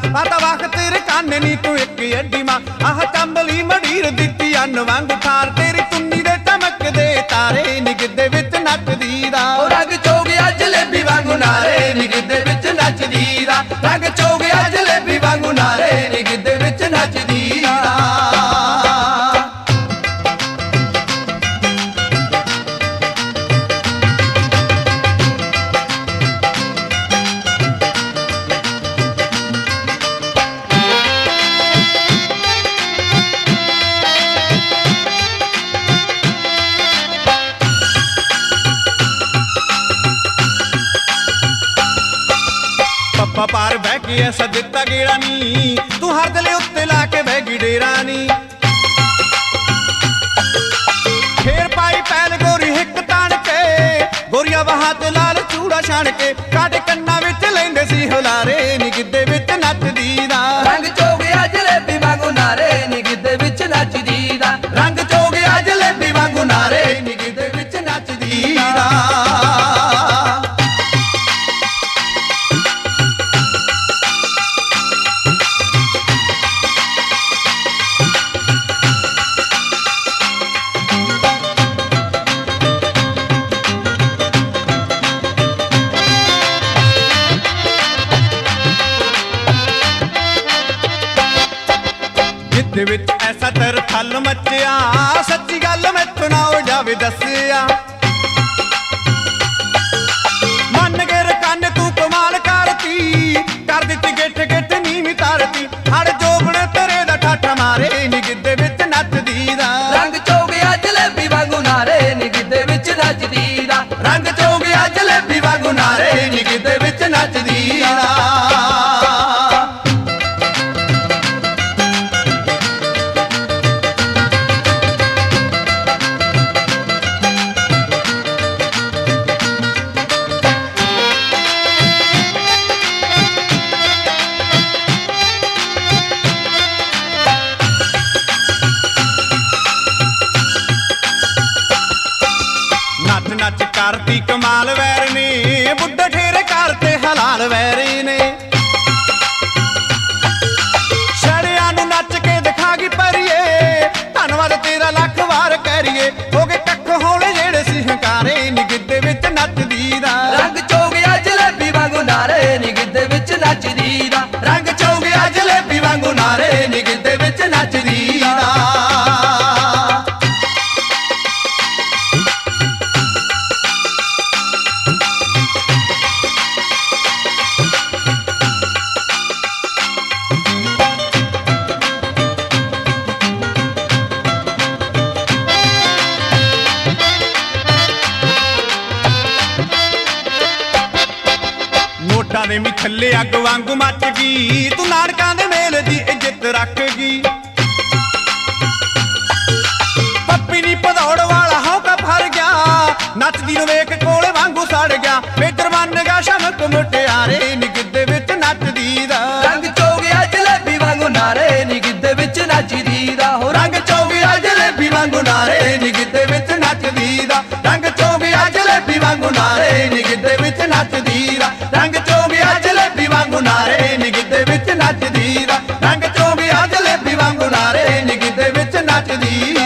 आता वख तेरे काने नी तू एक अड्डी मां आह चंबली मडीर दित्ती अन्न वांगू ठार तेरी तुन्नी दे चमकदे तारे निगदे विच नचदी दा रंग चोगिया जलेबी वांगू नारे निगदे विच नचदी दा रंग चोगिया जलेबी वांगू नारे निगदे विच नचदी दा पप्पा पार बह के ऐसा दिता गेड़ा नी तू हर दले उत्ते ला के बह गई डेरा नी फेर पाई पैल गोरी हिक तान के गोरिया वहां ते लाल चूड़ा छाण के काटे कन्ना विच लैंदे सी हुलारे नी गिद्दे विच नचदी दा रंग चोगिया जलेबी वांगू नारे नी गिद्दे विच नचदी दा रंग चोगिया जलेबी वांगू नारे नी गिद्दे विच नचदी दा जिद्द विच ऐसा तर थल मचिया सच्ची गल मैथों ना हो जावे दसिया मन के रकाने तू कमाल करती कर दित्ती गिठ गिठ नीवी तारती हड़ जोगण तेरे दा ठाठा मारे नी गिद्दे विच नचदी दा रंग चोगिया जलेबी वांगू नारे नी गिद्दे विच नचदी दा रंग चोगिया जलेबी वांगू नारे नी गिद्दे विच नचदी दा नच नच करती कमाल वैर ने बुड्ढे ठेरे करते हलाल वैरी ने छड़िया नू नच के दिखागी परिए धन्नवाद तेरा लख वार करिए हो गए कख होने जेड़े सी हंकारे नी गिद्दे विच नचदी दा रंग चोगिया जलेबी वांगू नारे नी गिद्दे विच नचदी दा रंग चोगिया जलेबी वांगू नारे नी गिद्दे विच नचदी दा नोटां दे मिठल्ले अग वांगू मच गई तू नानकां दे मेल दी इज्जत रख गई पप्पी नी भदौड़ वाला हौका फर गया नचदी नूं वेख कोले वांगू सड़ गया मेजर बन गया शमक मुटियारे नी गिद्दे विच नचदी दा रंग चोगिया जलेबी वांगू नारे नी गिद्दे विच नचदी दा हो रंग चोगिया जलेबी वांगू नारे नी गिद्दे विच नचदी दा रंग चोगिया जलेबी वांगू नारे नी गिद्दे विच नचदी दा रंग चोगिया जलेबी वांगू नारे नी गिद्दे विच नचदी दा रंग चोगिया जलेबी वांगू नारे नी गिद्दे विच नचदी